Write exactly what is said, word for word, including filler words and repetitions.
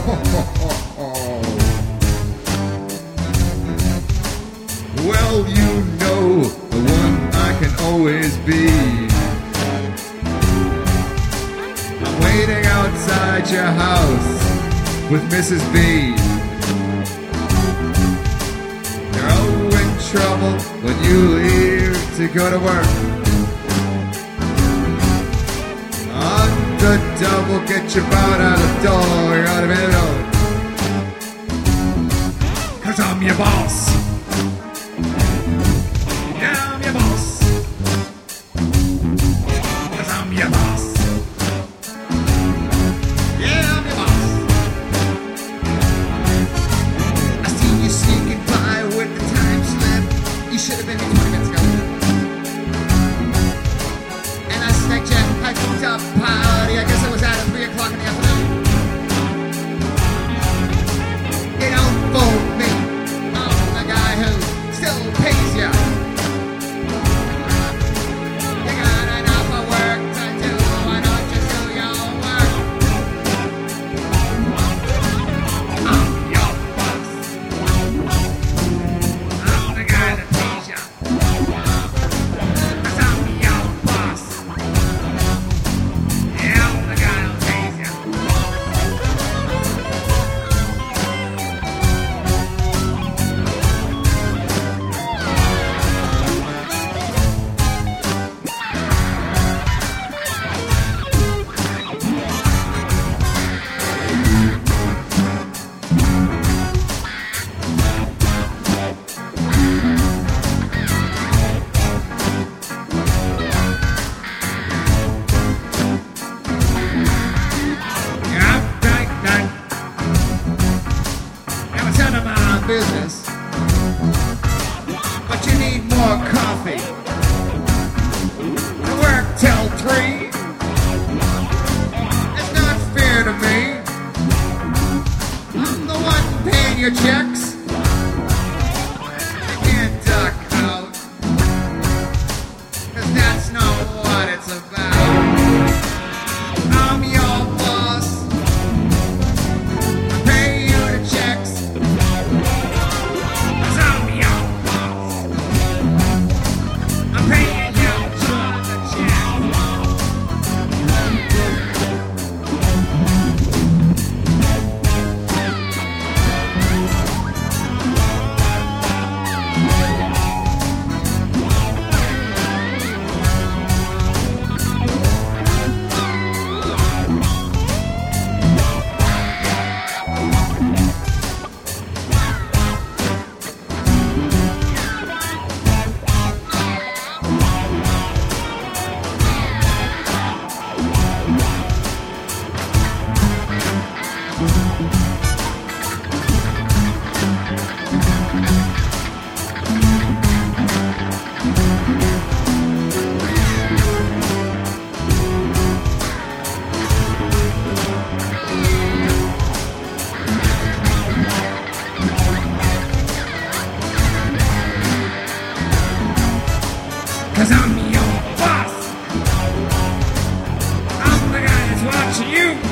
Well, you know the one I can always be. I'm waiting outside your house with Missus B. You're all in trouble when you leave to go to work. On the double, get your butt out the door, you gotta be alone. 'Cause I'm your boss. Yeah, I'm your boss. 'Cause I'm your boss. Yeah, I'm your boss. I seen you sneaking by with the time slip. You should have been here twenty minutes ago. And I snaked you, I picked up party. I guess it was at three o'clock in the afternoon. You don't fool me. I'm the guy who still pays you. You got enough of work to do. Why don't you do your work? I'm your boss. I'm the guy that pays you. 'Cause I'm your boss. Yeah, I'm the guy who pays you. Yeah, right, right. Now it's none of my business, but you need more coffee to work till three. It's not fair to me. I'm the one paying your checks. You can't duck out, 'cause that's not what it's about. I'm your boss. I pay you the checks. 'Cause I'm your boss. I'm paying you for the checks. Cause I'm your boss. I'm the guy that's watching you.